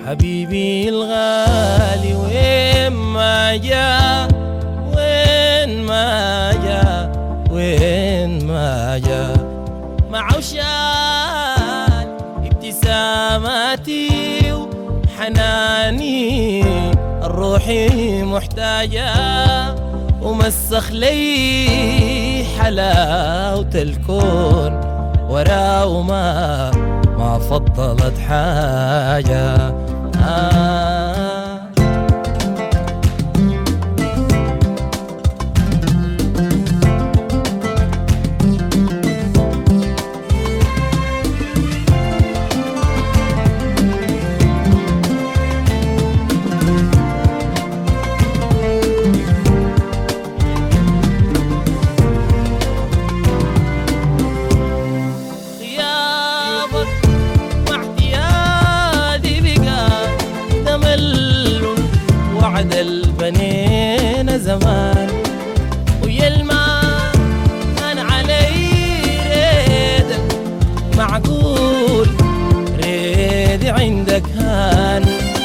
حبيبي الغالي وين ما جا، وين ما جا، وين ما جا، معه شال ابتساماتي وحناني الروحي محتاجة، ومسخ لي حلاوة الكون وراه ما فضلت حاجة. وعد البنين زمان ويلمع كان علي ريدك، معقول ريدي عندك هان،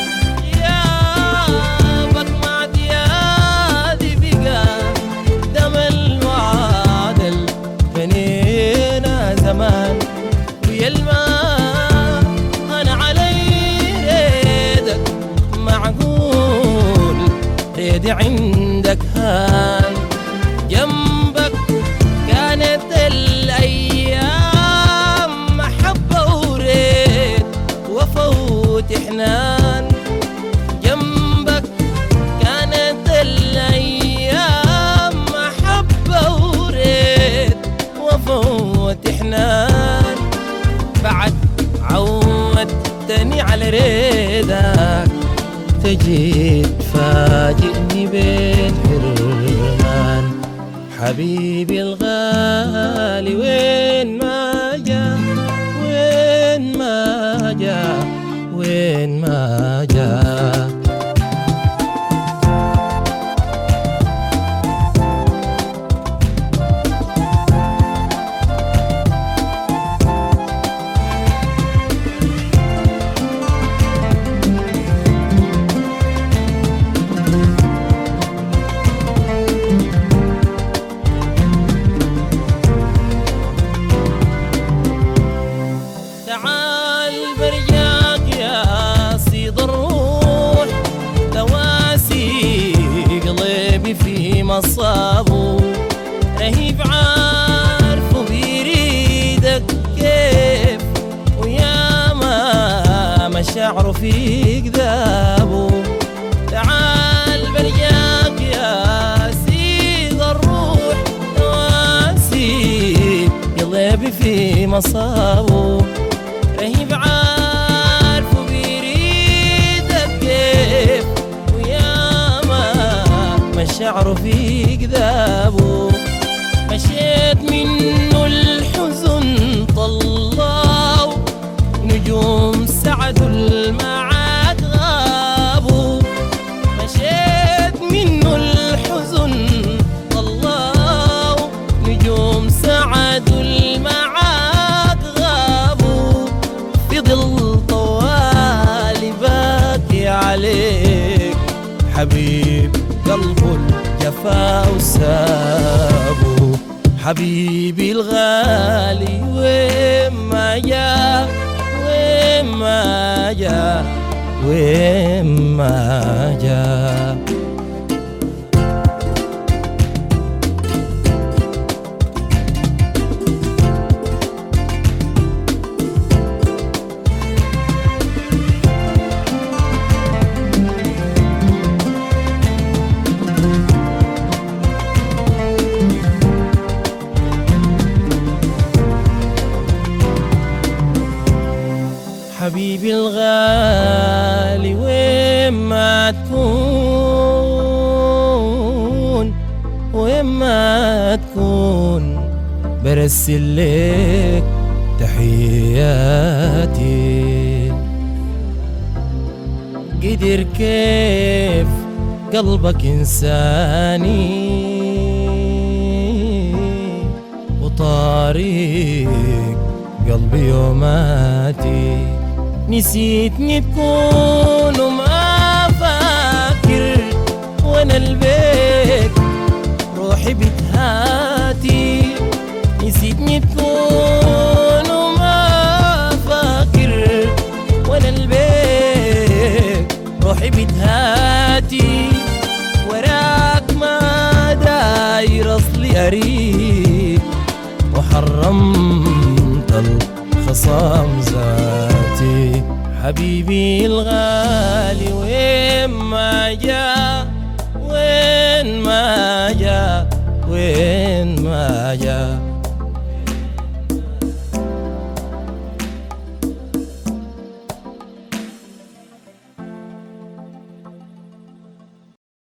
غيابك مع ديادي بقى دم الوعد البنين زمان ويلمع كان علي ريدك، معقول ريدي عندك هان، جنبك كانت الأيام محبة وريد وفوت حنان، جنبك كانت الأيام محبة وريد وفوت حنان، بعد عودتني على ريدك تجي تفاجئني بين حرمان. حبيبي الغالي وين ما جا، وين ما جا، وين ما جا، تعال برجاك يا صيد الروح، تواسي قلبي في مصابه، رهيب عارفه بيريدك كيف، ويا ما مشاعره في كذابه. تعال برجاك يا صيد الروح، تواسي قلبي في مصابه، رهيب عارفه بيريدك كيف، ويا ما مشاعره في كذابه. مشيت منه الحزن طلعوا نجوم سعدوا المعاد غابوا، مشيت منه الحزن طلعوا نجوم سعدوا المعاد غابوا، في ظل طوالي باكي عليك حبيب قلبه الجفا وسابه. حبيبي الغالي وين ما جا، وين ما جا، وين ما جا. حبيبي الغالي وين ما تكون، وين ما تكون برسل لك تحياتي. قدر كيف قلبك إنساني وطريق قلبي يوماتي، نسيتني تكون وما فاكر، وانا البيت روحي بتهاتي. نسيتني تكون وما فاكر، وانا البيت روحي بتهاتي. وراك ما داير اصلي اريد، وحرمت الخصام ذاتي. حبيبي الغالي وين ما جا، وين ما جا، وين ما جا.